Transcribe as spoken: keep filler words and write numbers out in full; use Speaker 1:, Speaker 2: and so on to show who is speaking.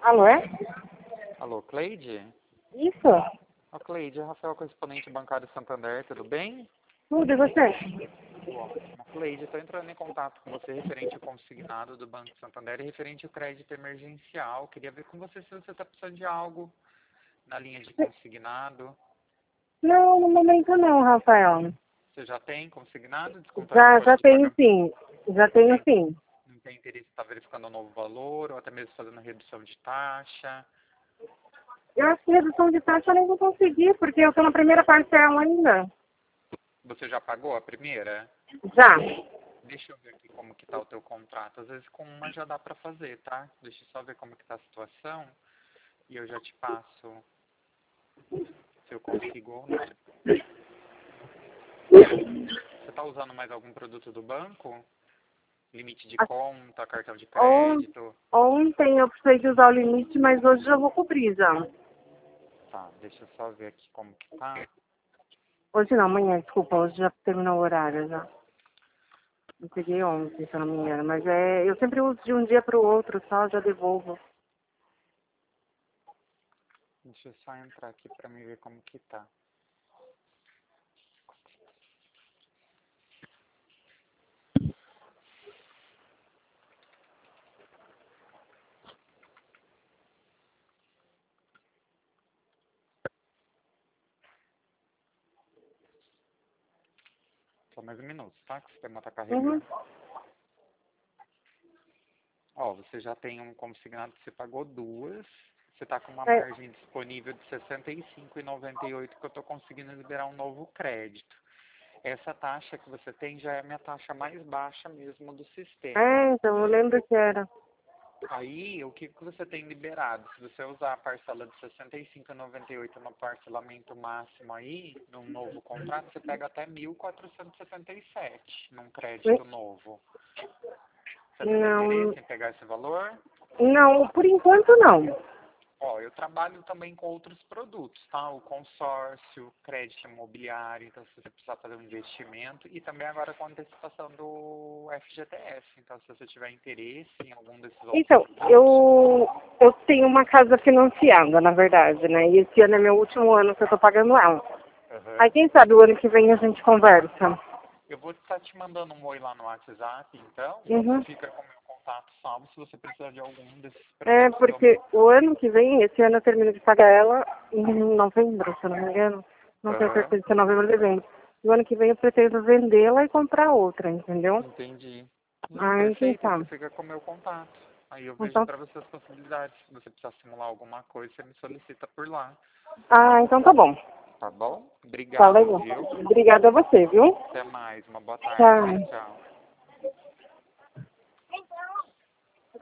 Speaker 1: Alô, é?
Speaker 2: Alô, Cleide?
Speaker 1: Isso?
Speaker 2: Ô, Cleide, é Rafael, correspondente bancário Santander, tudo bem?
Speaker 1: Tudo, e você?
Speaker 2: Tudo ótimo. Cleide, estou entrando em contato com você referente ao consignado do Banco Santander e referente ao crédito emergencial. Queria ver com você se você está precisando de algo na linha de consignado.
Speaker 1: Não, no momento não, Rafael.
Speaker 2: Você já tem consignado? Descontaram
Speaker 1: Já,
Speaker 2: folha
Speaker 1: já
Speaker 2: de
Speaker 1: tenho
Speaker 2: pagamento?
Speaker 1: sim. Já
Speaker 2: Não
Speaker 1: tenho
Speaker 2: tem,
Speaker 1: sim.
Speaker 2: não tem interesse em estar verificando o novo valor ou até mesmo fazendo redução de taxa?
Speaker 1: Eu acho que redução de taxa eu nem vou conseguir, porque eu estou na primeira parcela ainda.
Speaker 2: Você já pagou a primeira?
Speaker 1: Já.
Speaker 2: Deixa eu ver aqui como que tá o teu contrato. Às vezes com uma já dá pra fazer, tá? Deixa eu só ver como que tá a situação e eu já te passo se eu consigo ou não. Você tá usando mais algum produto do banco? Limite de conta, cartão de
Speaker 1: On-
Speaker 2: crédito?
Speaker 1: Ontem eu precisei de usar o limite, mas hoje já vou cobrir já.
Speaker 2: Tá, deixa eu só ver aqui como que tá.
Speaker 1: Hoje não, amanhã, desculpa, hoje já terminou o horário já. Eu peguei ontem, se eu não me engano. Mas é, eu sempre uso de um dia para o outro só, já devolvo.
Speaker 2: Deixa eu só entrar aqui pra me ver como que tá. Só mais um minuto, tá? Que o sistema tá
Speaker 1: Uhum.
Speaker 2: carregando. Ó, você já tem um consignado que você pagou duas. Você tá com uma
Speaker 1: É,
Speaker 2: margem disponível de sessenta e cinco reais e noventa e oito centavos que eu tô conseguindo liberar um novo crédito. Essa taxa que você tem já é a minha taxa mais baixa mesmo do sistema.
Speaker 1: é, então eu lembro que era.
Speaker 2: Aí, o que, que você tem liberado? Se você usar a parcela de sessenta e cinco reais e noventa e oito centavos no parcelamento máximo aí, num novo contrato, você pega até mil quatrocentos e sessenta e sete num crédito novo. Você não tem
Speaker 1: Não,
Speaker 2: interesse em pegar esse valor?
Speaker 1: não, por enquanto não.
Speaker 2: Ó, eu trabalho também com outros produtos, tá? O consórcio, crédito imobiliário, então se você precisar fazer um investimento, e também agora com a antecipação do F G T S. Então, se você tiver interesse em algum desses outros
Speaker 1: Então,
Speaker 2: produtos,
Speaker 1: eu, eu tenho uma casa financiada, na verdade, né? E esse ano é meu último ano que eu tô pagando ela. Aí
Speaker 2: aham,
Speaker 1: quem sabe o ano que vem a gente conversa.
Speaker 2: eu vou estar te mandando um oi lá no WhatsApp, então, você
Speaker 1: Uhum.
Speaker 2: fica com o meu contato salvo se você precisar de algum desses
Speaker 1: É,
Speaker 2: produtos que eu...
Speaker 1: porque o ano que vem, esse ano eu termino de pagar ela em novembro, se eu não me engano. Não tenho
Speaker 2: Aham,
Speaker 1: certeza se é novembro ou dezembro. E o ano que vem eu pretendo vendê-la e comprar outra, entendeu?
Speaker 2: entendi. Não,
Speaker 1: Aí quem
Speaker 2: perfeito, você
Speaker 1: sabe.
Speaker 2: fica com o meu contato. Aí eu vejo
Speaker 1: Então,
Speaker 2: para você as possibilidades. Se você precisar simular alguma coisa, você me solicita por lá.
Speaker 1: ah, então tá bom.
Speaker 2: Tá bom?
Speaker 1: Tá
Speaker 2: Obrigado,
Speaker 1: legal.
Speaker 2: viu?
Speaker 1: Obrigada a você, viu?
Speaker 2: Até mais. Uma boa tarde.
Speaker 1: Tchau.
Speaker 2: Tchau.